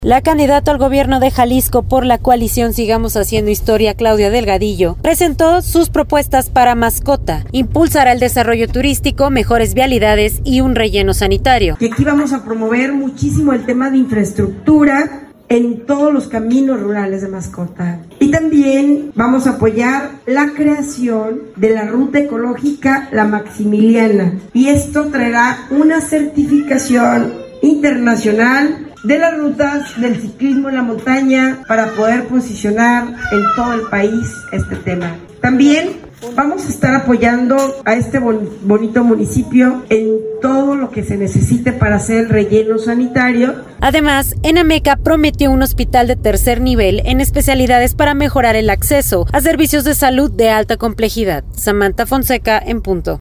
La candidata al gobierno de Jalisco por la coalición Sigamos Haciendo Historia, Claudia Delgadillo, presentó sus propuestas para Mascota. Impulsará el desarrollo turístico, mejores vialidades y un relleno sanitario. Y aquí vamos a promover muchísimo el tema de infraestructura en todos los caminos rurales de Mascota. Y también vamos a apoyar la creación de la ruta ecológica La Maximiliana. Y esto traerá una certificación internacional de las rutas del ciclismo en la montaña para poder posicionar en todo el país este tema. También vamos a estar apoyando a este bonito municipio en todo lo que se necesite para hacer el relleno sanitario. Además, Enameca prometió un hospital de tercer nivel en especialidades para mejorar el acceso a servicios de salud de alta complejidad. Samantha Fonseca, en punto.